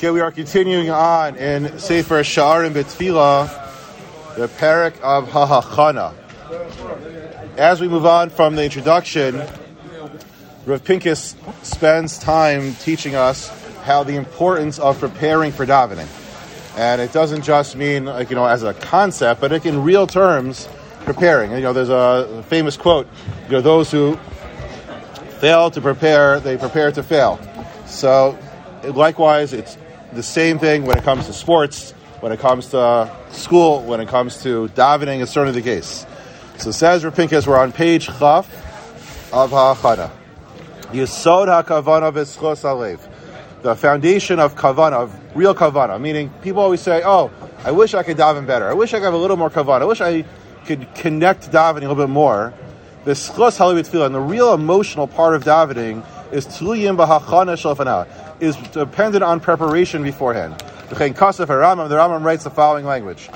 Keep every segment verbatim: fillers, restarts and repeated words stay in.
Okay, we are continuing on in Sefer Sha'arim B'Tfilah, the parak of Hahachana. As we move on from the introduction, Rav Pincus spends time teaching us how the importance of preparing for davening. And it doesn't just mean, like, you know, as a concept, but it in real terms, preparing. And, you know, there's a famous quote, you know, those who fail to prepare, they prepare to fail. So, likewise, it's the same thing when it comes to sports, when it comes to school, when it comes to davening, it's certainly the case. So says Rav Pincus, we're on page Chaf of Ha'achana. Yesod HaKavana V'Schos Alev. The foundation of Kavana, of real Kavana, meaning people always say, oh, I wish I could daven better. I wish I could have a little more Kavana. I wish I could connect davening a little bit more. The Schos Alev Tefillah, and the real emotional part of davening is Tuliyim B'Hachana Shalfanah, is dependent on preparation beforehand. The Rambam writes the following language.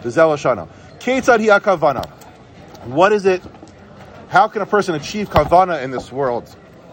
What is it? How can a person achieve kavana in this world?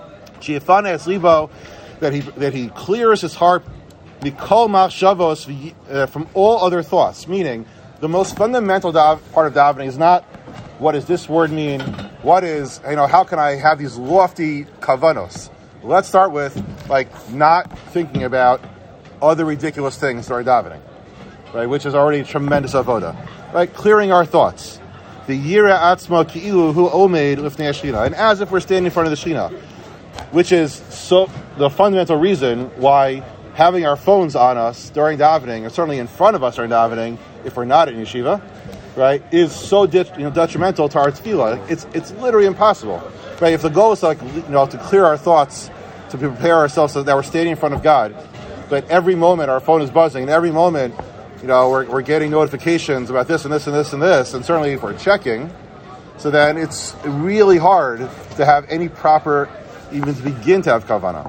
That he that he clears his heart from all other thoughts. Meaning, the most fundamental part of davening is not what does this word mean? What is, you know, how can I have these lofty kavanos? Let's start with, like, not thinking about other ridiculous things during davening, right? Which is already tremendous avoda, right? Clearing our thoughts. The yira atzma ki'ilu hu omeid lifnei Shechina, and as if we're standing in front of the Shechina, which is so the fundamental reason why having our phones on us during davening, or certainly in front of us during davening, if we're not in yeshiva, right, is so de- you know, detrimental to our tefillah. It's it's literally impossible. Right, if the goal is to, like, you know, to clear our thoughts, to prepare ourselves so that we're standing in front of God, but every moment our phone is buzzing, and every moment, you know, we're we're getting notifications about this and this and this and this, and certainly if we're checking, so then it's really hard to have any proper, even to begin to have kavanah.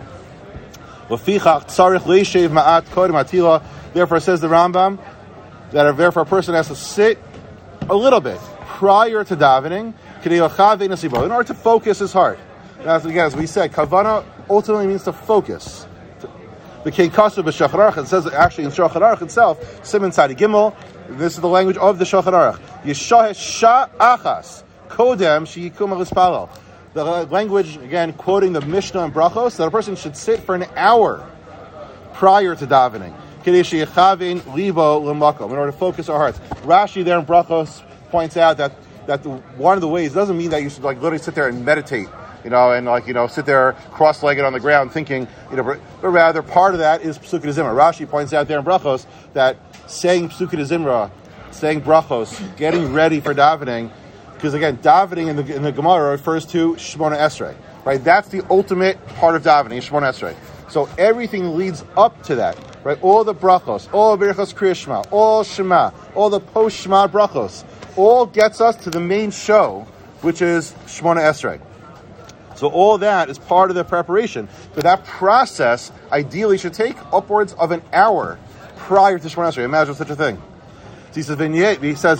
Therefore, says the Rambam, that therefore a person has to sit a little bit prior to davening, in order to focus his heart. As again, as we said, kavana ultimately means to focus. The Keikasu b'Shulchan Aruch, it says actually in Shulchan Aruch itself, Siman Tzadi Gimel, this is the language of the Shulchan Aruch. Yeshahesh sha'achas kodem sheyikum alispalal. The language, again, quoting the Mishnah and Brachos, that a person should sit for an hour prior to davening, in order to focus our hearts. Rashi there in Brachos points out that that the, one of the ways doesn't mean that you should, like, literally sit there and meditate, you know, and, like, you know, sit there cross-legged on the ground thinking, you know, but, but rather part of that is Pesukei Zimra. Rashi points out there in Brachos that saying Pesukei Zimra, saying Brachos, getting ready for davening, because again, davening in the in the Gemara refers to Shemona Esrei, right? That's the ultimate part of davening, Shemona Esrei. So everything leads up to that, right? All the Brachos, all Birchos Kriya Shema, all Shema, all the post-Shema Brachos, all gets us to the main show, which is Shemona Esrei. So all that is part of the preparation. But that process ideally should take upwards of an hour prior to Shemona Esrei. Imagine such a thing. So he says, he says,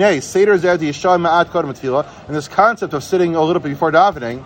and this concept of sitting a little bit before davening,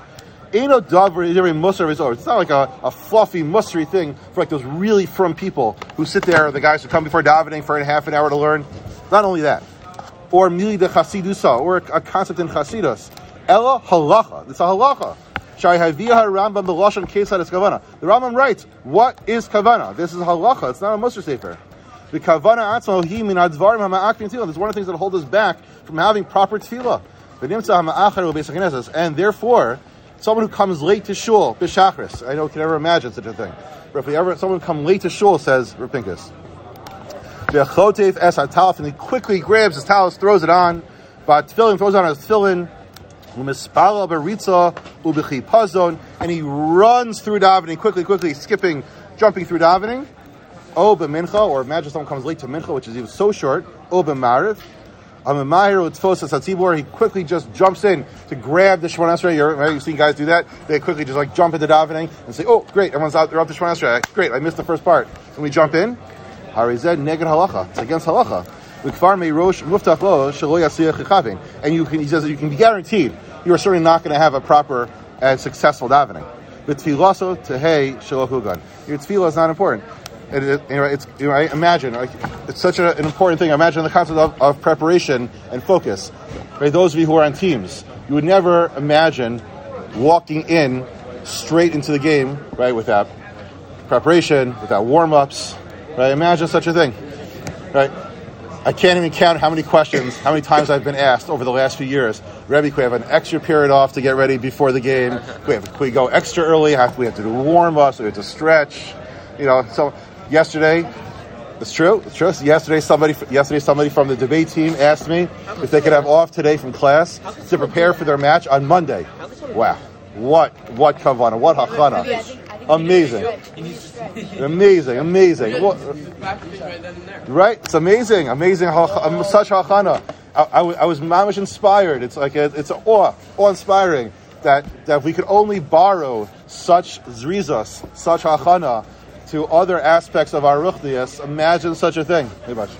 it's not like a, a fluffy, musry thing for like those really frum people who sit there, the guys who come before davening for a half an hour to learn. Not only that. Or mili de chasidusa, or a concept in chasidus. Ella halacha. It's a halacha. Shai haviha Rambam b'lashon kesad es kavana. The Rambam writes, what is kavana? This is halacha. It's not a muster sefer. The kavana atzmo hi min advarim hama'akvin tefillah. This is one of the things that hold us back from having proper tefillah. And therefore, someone who comes late to shul, b'shachris. I know, can never imagine such a thing. But if we ever, someone who comes late to shul, says Rav Pincus, and he quickly grabs his talis, throws it on, but tefillin, throws on his tefillin, and he runs through davening, quickly, quickly, skipping, jumping through davening. O b'mincha, or imagine someone comes late to mincha, which is even so short. O b'mariv, he quickly just jumps in to grab the Shemona Esrei. Right? You've seen guys do that. They quickly just like jump into davening and say, "Oh, great! Everyone's out. They're up to Shemona Esrei. Great! I missed the first part." And we jump in. Harized neged halacha. It's against halacha. And you can, he says, you can be guaranteed you are certainly not going to have a proper and successful davening. Your tefillah is not important. it, it, you know, it's you know, I imagine like, it's such a, an important thing. I imagine the concept of, of preparation and focus. Right? Those of you who are on teams, you would never imagine walking in straight into the game, right, without preparation, without warm-ups. Right? Imagine such a thing. Right? I can't even count how many questions, how many times I've been asked over the last few years. Rebbe, can we have an extra period off to get ready before the game? Can we, have, can we go extra early? Have, we have to do warm-ups. We have to stretch. You know, so yesterday, it's true. It's true. So yesterday, somebody, yesterday, somebody from the debate team asked me if they could have off today from class to prepare for their match on Monday. Wow, what, what kavanah, what hachana. Amazing. Amazing, amazing. What, right? It's amazing, amazing. Such hachana. I, I, I was mamish inspired. It's like a, it's a awe, awe-inspiring that that we could only borrow such zrizas, such hachana to other aspects of our ruchnius. Imagine such a thing. Hey, much.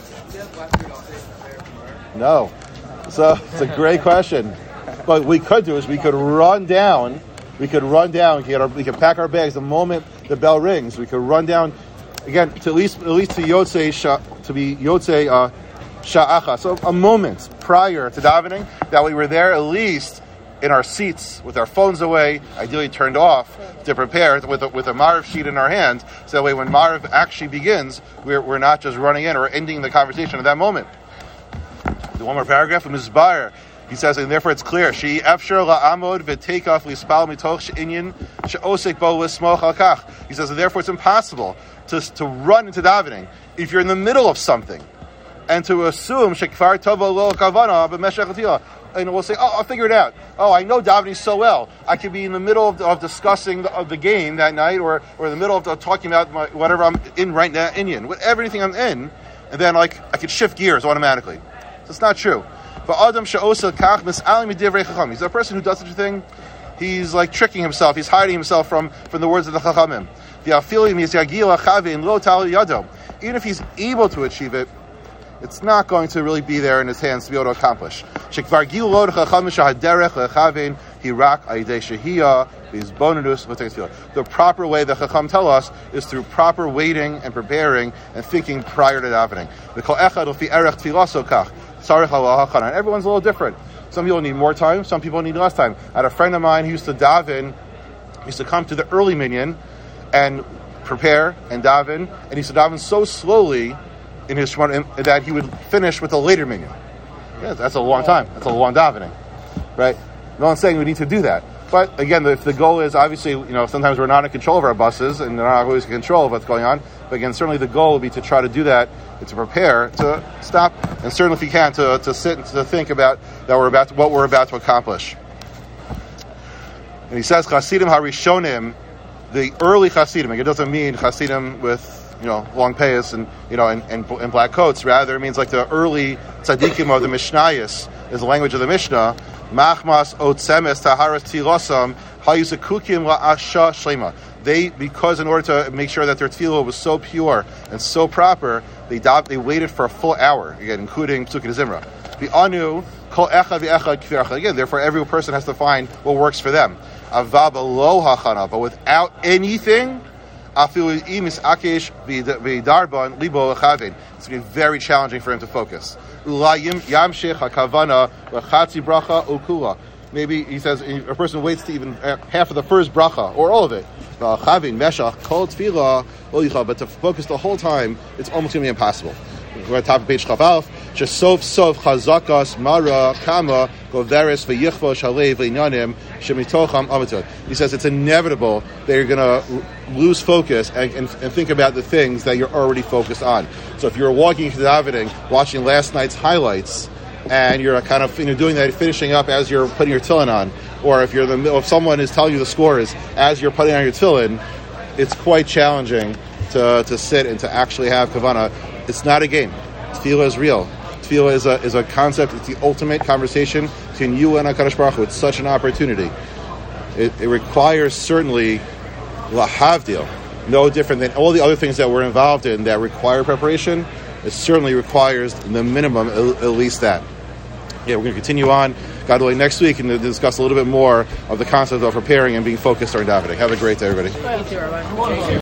No. So it's a great question. What we could do is we could run down. We could run down. We could, our, we could pack our bags the moment the bell rings. We could run down again to at least at least to yotzei sha, to be yotzei uh, sha'acha. So a moment prior to davening that we were there at least in our seats with our phones away, ideally turned off, to prepare with a, with a Mariv sheet in our hand. So that way, when Mariv actually begins, we're we're not just running in or ending the conversation at that moment. The one more paragraph from Miz Bayer. He says, and therefore it's clear. She afshar la'amod v'teikaf lispal mitoch she'inyan she'osek bo l'smoch al kach. He says, and therefore it's impossible to to run into davening if you're in the middle of something, and to assume shekfar tova lo kavana b'meshech atila. And we'll say, oh, I'll figure it out. Oh, I know davening so well. I could be in the middle of, of discussing the, of the game that night, or or in the middle of uh, talking about my, whatever I'm in right now, Inyan, whatever anything I'm in, and then like I could shift gears automatically. So it's not true. He's a person who does such a thing. He's like tricking himself. He's hiding himself from, from the words of the Chachamim. Even if he's able to achieve it, it's not going to really be there in his hands to be able to accomplish. The proper way the Chacham tell us is through proper waiting and preparing and thinking prior to davening. And everyone's a little different. Some people need more time, some people need less time. I had a friend of mine who used to daven, used to come to the early minyan and prepare and daven, and he used to daven so slowly in his shemona that he would finish with a later minyan. Yeah, that's a long time. That's a long davening, right? No one's saying we need to do that. But again, if the goal is obviously, you know, sometimes we're not in control of our buses and they're not always in control of what's going on. But again, certainly the goal would be to try to do that, to prepare, to stop, and certainly if you can, to, to sit and to think about that we're about to, what we're about to accomplish. And he says, Chasidim Harishonim, the early Chasidim. It doesn't mean Chasidim with, you know, long payas and, you know, and, and, and black coats. Rather, it means like the early tzaddikim of the Mishnayos is the language of the Mishnah. Machmas otzemes taharas tilosam hayuzakukim la'asha shlema. They, because in order to make sure that their tefillah was so pure and so proper, they they waited for a full hour, again, including Psukei Zimra. The anu kol echad v'echad kfir echad. Again, therefore, every person has to find what works for them. Avab lo hachana, but without anything, afilu imis akesh v'darban libo lechavin. It's going to be very challenging for him to focus. Ulayim yamshech hakavana v'chatzi bracha ukula. Maybe he says a person waits to even half of the first bracha or all of it. But to focus the whole time, it's almost going to be impossible. We're at the top of page Chavav. Shesof sof chazakas mara kama goveres v'yichvo shalev v'inyanim shemitocham amatot. He says it's inevitable that you're going to lose focus and, and, and think about the things that you're already focused on. So if you're walking into the davening, watching last night's highlights, and you're kind of, you know, doing that, finishing up as you're putting your tefillin on, or if you're the if someone is telling you the scores as you're putting on your tefillin, it's quite challenging to to sit and to actually have kavanah. It's not a game. Tefillah is real. Tefillah is a is a concept. It's the ultimate conversation between you and HaKadosh Baruch Hu. It's such an opportunity. It, it requires certainly lahavdil, no different than all the other things that we're involved in that require preparation. It certainly requires the minimum, at, at least that. Yeah, we're going to continue on, God willing, next week and discuss a little bit more of the concept of preparing and being focused during davening. Have a great day, everybody. Thank you, Rabbi.